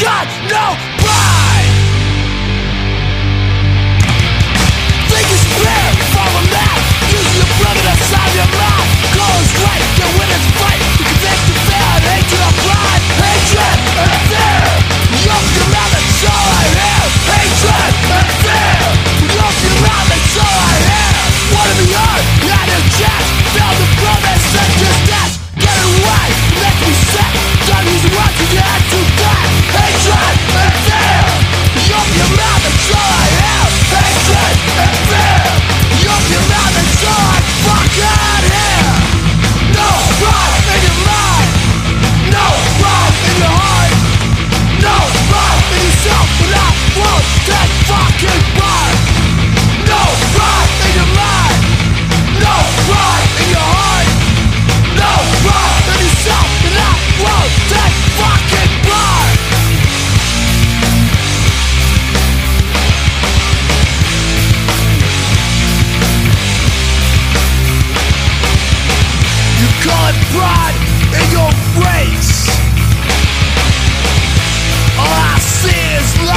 got no pride. Think it's fair, follow that. Using your brother outside your mouth. Close right, the winner's fight. You can take the fair and hatred or pride. Hatred and fear. You open your mouth, that's all I hear. Hatred and fear. You open your mouth, that's all I hear. Wanna be heard, not a chance. Fail the promise and just dance. Get it right, make me sick. Don't use the words in your head to die. Hatred and fear. You open your mouth, that's all I hear. Hatred and fear. You open your mouth, that's all I fucking hear. No pride in your mind. No pride in your heart. No pride in yourself, but I won't take fucking part. No pride in your mind. No pride in your heart. No pride in yourself, and I won't take fucking part. You call it pride in your face. All I see is love.